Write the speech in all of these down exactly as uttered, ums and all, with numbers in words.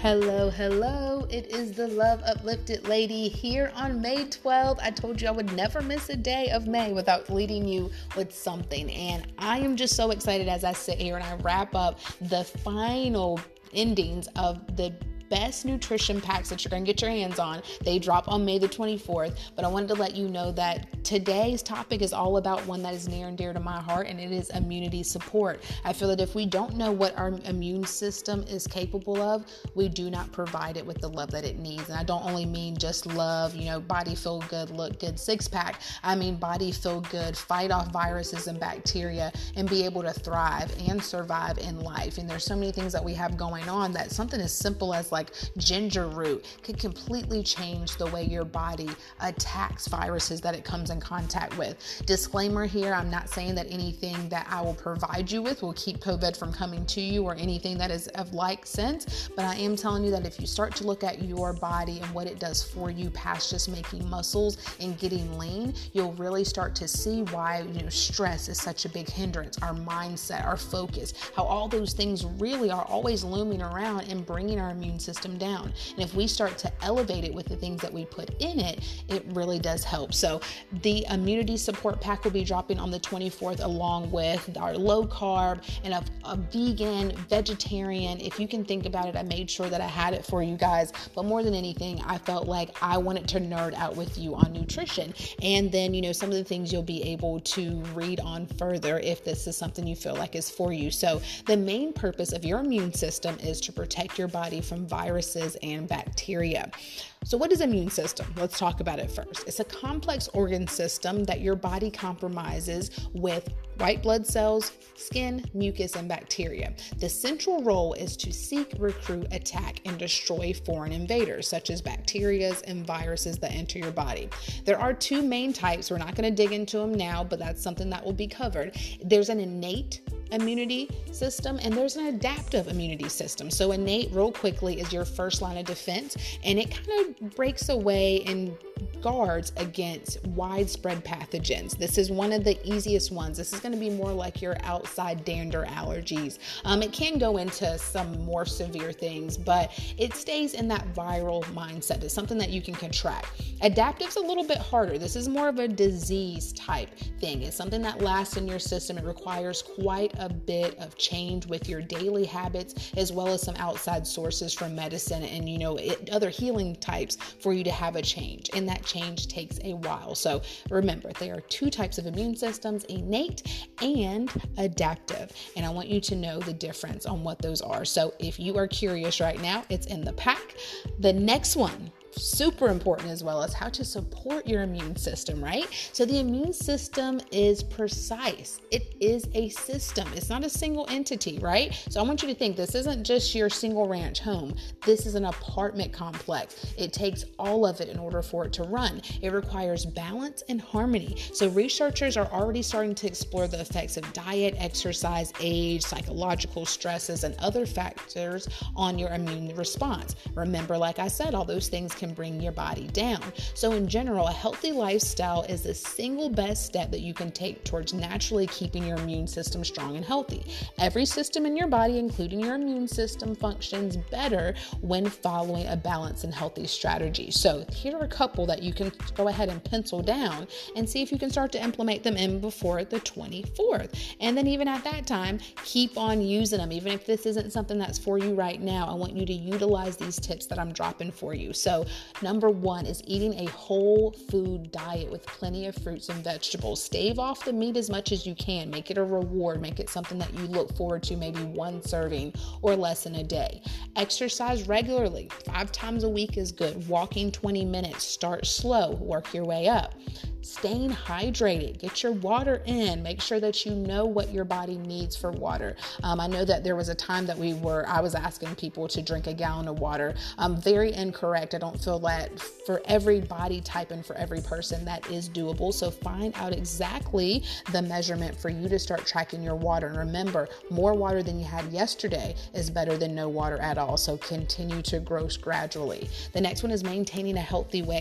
Hello, hello. It is the Love Uplifted Lady here on May twelfth. I told you I would never miss a day of May without leading you with something. And I am just so excited as I sit here and I wrap up the final endings of the best nutrition packs that you're going to get your hands on. They drop on May the twenty-fourth, but I wanted to let you know that today's topic is all about one that is near and dear to my heart, and it is immunity support. I feel that if we don't know what our immune system is capable of, we do not provide it with the love that it needs. And I don't only mean just love, you know, body feel good, look good, six pack. I mean body feel good, fight off viruses and bacteria, and be able to thrive and survive in life. And there's so many things that we have going on that something as simple as like ginger root could completely change the way your body attacks viruses that it comes in contact with. Disclaimer here, I'm not saying that anything that I will provide you with will keep COVID from coming to you or anything that is of like sense, but I am telling you that if you start to look at your body and what it does for you past just making muscles and getting lean, you'll really start to see why, you know, stress is such a big hindrance, our mindset, our focus, how all those things really are always looming around and bringing our immune system down. And if we start to elevate it with the things that we put in it, it really does help. So the immunity support pack will be dropping on the twenty-fourth along with our low carb and a, a vegan, vegetarian. If you can think about it, I made sure that I had it for you guys. But more than anything, I felt like I wanted to nerd out with you on nutrition. And then, you know, some of the things you'll be able to read on further if this is something you feel like is for you. So the main purpose of your immune system is to protect your body from viruses and bacteria. So what is immune system? Let's talk about it first. It's a complex organ system that your body compromises with white blood cells, skin, mucus, and bacteria. The central role is to seek, recruit, attack, and destroy foreign invaders, such as bacteria and viruses that enter your body. There are two main types. We're not going to dig into them now, but that's something that will be covered. There's an innate immunity system and there's an adaptive immunity system. So innate, real quickly, is your first line of defense, and it kind of breaks away and guards against widespread pathogens. This is one of the easiest ones. This is going to be more like your outside dander allergies. Um, it can go into some more severe things, but it stays in that viral mindset. It's something that you can contract. Adaptive's a little bit harder. This is more of a disease type thing. It's something that lasts in your system. It requires quite a bit of change with your daily habits, as well as some outside sources from medicine and, you know, it, other healing types for you to have a change. And that change takes a while. So remember, there are two types of immune systems, innate and adaptive. And I want you to know the difference on what those are. So if you are curious right now, it's in the pack. The next one, super important as well, as how to support your immune system, right? So the immune system is precise. It is a system. It's not a single entity, right? So I want you to think this isn't just your single ranch home. This is an apartment complex. It takes all of it in order for it to run. It requires balance and harmony. So researchers are already starting to explore the effects of diet, exercise, age, psychological stresses, and other factors on your immune response. Remember, like I said, all those things can bring your body down. So in general, a healthy lifestyle is the single best step that you can take towards naturally keeping your immune system strong and healthy. Every system in your body, including your immune system, functions better when following a balanced and healthy strategy. So here are a couple that you can go ahead and pencil down and see if you can start to implement them in before the twenty-fourth. And then even at that time, keep on using them. Even if this isn't something that's for you right now, I want you to utilize these tips that I'm dropping for you. So number one is eating a whole food diet with plenty of fruits and vegetables. Stave off the meat as much as you can. Make it a reward. Make it something that you look forward to, maybe one serving or less in a day. Exercise regularly. Five times a week is good. Walking twenty minutes. Start slow. Work your way up. Staying hydrated, get your water in, make sure that you know what your body needs for water. Um, I know that there was a time that we were, I was asking people to drink a gallon of water. Um, very incorrect. I don't feel that for every body type and for every person that is doable. So find out exactly the measurement for you to start tracking your water. And remember, more water than you had yesterday is better than no water at all. So continue to grow gradually. The next one is maintaining a healthy weight.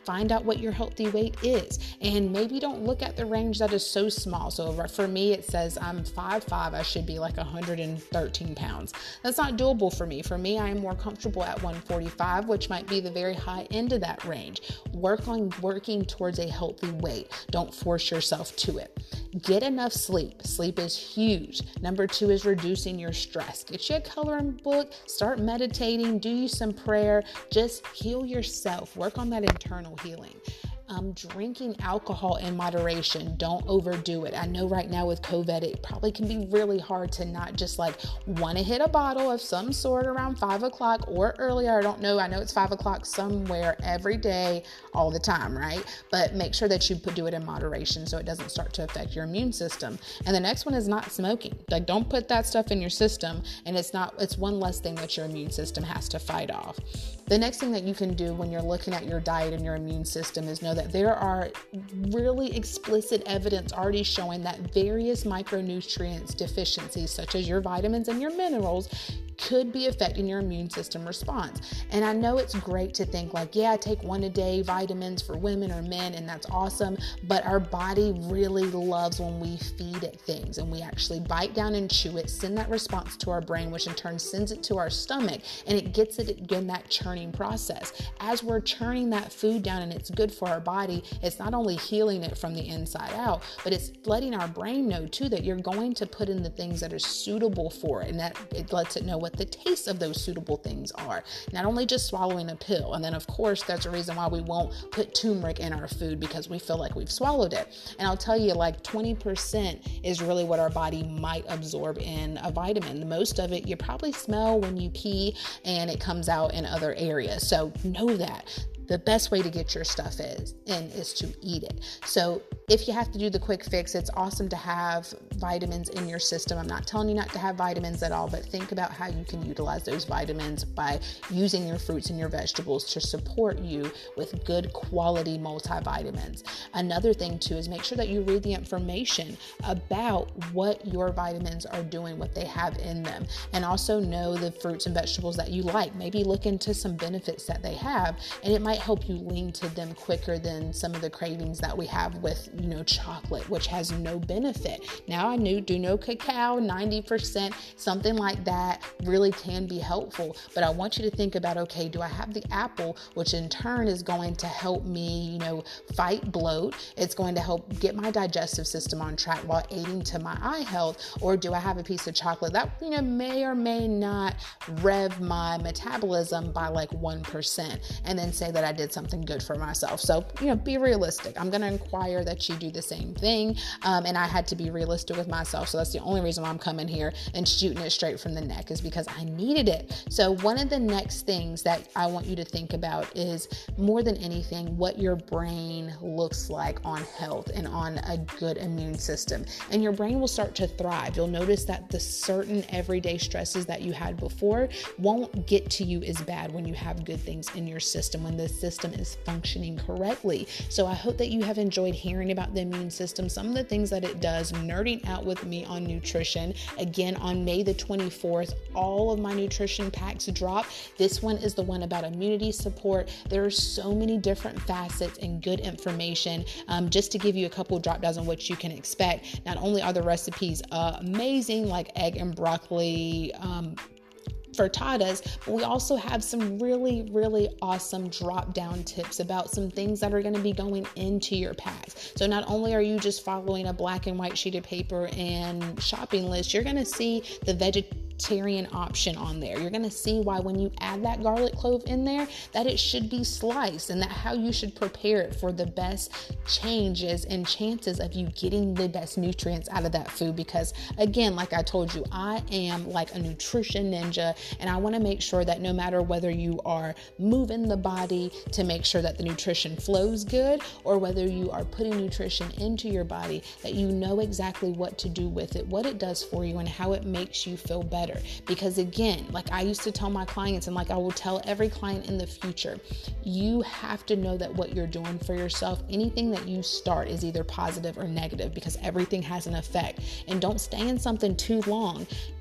find out what your healthy weight is. And maybe don't look at the range that is so small. So for me, it says I'm five five, I should be like one hundred thirteen pounds. That's not doable for me. For me, I am more comfortable at one forty-five, which might be the very high end of that range. Work on working towards a healthy weight. Don't force yourself to it. Get enough sleep. Sleep is huge. Number two is reducing your stress. Get you a coloring book, start meditating, do you some prayer, just heal yourself. Work on that internal healing. Um, drinking alcohol in moderation. Don't overdo it. I know right now with COVID, it probably can be really hard to not just like want to hit a bottle of some sort around five o'clock or earlier. I don't know. I know it's five o'clock somewhere every day, all the time, right? But make sure that you put, do it in moderation so it doesn't start to affect your immune system. And the next one is not smoking. Like, don't put that stuff in your system, and it's not, it's one less thing that your immune system has to fight off. The next thing that you can do when you're looking at your diet and your immune system is know that there are really explicit evidence already showing that various micronutrients deficiencies, such as your vitamins and your minerals, could be affecting your immune system response. And I know it's great to think like, yeah, I take one a day vitamins for women or men, and that's awesome. But our body really loves when we feed it things and we actually bite down and chew it, send that response to our brain, which in turn sends it to our stomach, and it gets it in that churning process. As we're churning that food down and it's good for our body, it's not only healing it from the inside out, but it's letting our brain know too that you're going to put in the things that are suitable for it, and that it lets it know what the taste of those suitable things are, not only just swallowing a pill. And then of course that's a reason why we won't put turmeric in our food, because we feel like we've swallowed it. And I'll tell you, like twenty percent is really what our body might absorb in a vitamin. Most of it you probably smell when you pee, and it comes out in other areas. So know that the best way to get your stuff is in is to eat it. So if you have to do the quick fix, it's awesome to have vitamins in your system. I'm not telling you not to have vitamins at all, but think about how you can utilize those vitamins by using your fruits and your vegetables to support you with good quality multivitamins. Another thing too is make sure that you read the information about what your vitamins are doing, what they have in them, and also know the fruits and vegetables that you like. Maybe look into some benefits that they have, and it might help you lean to them quicker than some of the cravings that we have with, you know, chocolate, which has no benefit. Now I knew, do know cacao, ninety percent, something like that really can be helpful. But I want you to think about, okay, do I have the apple, which in turn is going to help me, you know, fight bloat. It's going to help get my digestive system on track while aiding to my eye health. Or do I have a piece of chocolate that, you know, may or may not rev my metabolism by like one percent, and then say that I did something good for myself. So, you know, be realistic. I'm going to inquire that you do the same thing. Um, and I had to be realistic with myself. So that's the only reason why I'm coming here and shooting it straight from the neck, is because I needed it. So one of the next things that I want you to think about is, more than anything, what your brain looks like on health and on a good immune system. And your brain will start to thrive. You'll notice that the certain everyday stresses that you had before won't get to you as bad when you have good things in your system, when the system is functioning correctly. So I hope that you have enjoyed hearing about the immune system, some of the things that it does, nerding out with me on nutrition. Again, on May the twenty-fourth, all of my nutrition packs drop. This one is the one about immunity support. There are so many different facets and good information. Um, just to give you a couple of drop downs on what you can expect. Not only are the recipes uh, amazing, like egg and broccoli, um, frittatas, but we also have some really, really awesome drop down tips about some things that are going to be going into your packs. So not only are you just following a black and white sheet of paper and shopping list, you're going to see the vegetarian option on there. You're going to see why when you add that garlic clove in there, that it should be sliced, and that how you should prepare it for the best changes and chances of you getting the best nutrients out of that food. Because again, like I told you, I am like a nutrition ninja, and I want to make sure that no matter whether you are moving the body to make sure that the nutrition flows good, or whether you are putting nutrition into your body, that you know exactly what to do with it, what it does for you, and how it makes you feel better. Because again, like I used to tell my clients, and like I will tell every client in the future, you have to know that what you're doing for yourself, anything that you start is either positive or negative, because everything has an effect. And don't stay in something too long.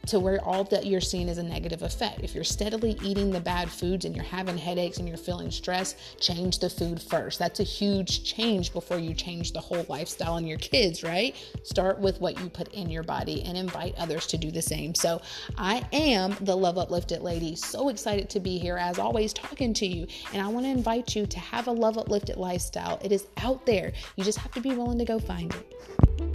to where all that you're seeing is a negative effect. If you're steadily eating the bad foods and you're having headaches and you're feeling stressed, change the food first. That's a huge change before you change the whole lifestyle in your kids, right? Start with what you put in your body and invite others to do the same. So I am the Love Uplifted Lady. So excited to be here, as always, talking to you. And I want to invite you to have a Love Uplifted lifestyle. It is out there. You just have to be willing to go find it.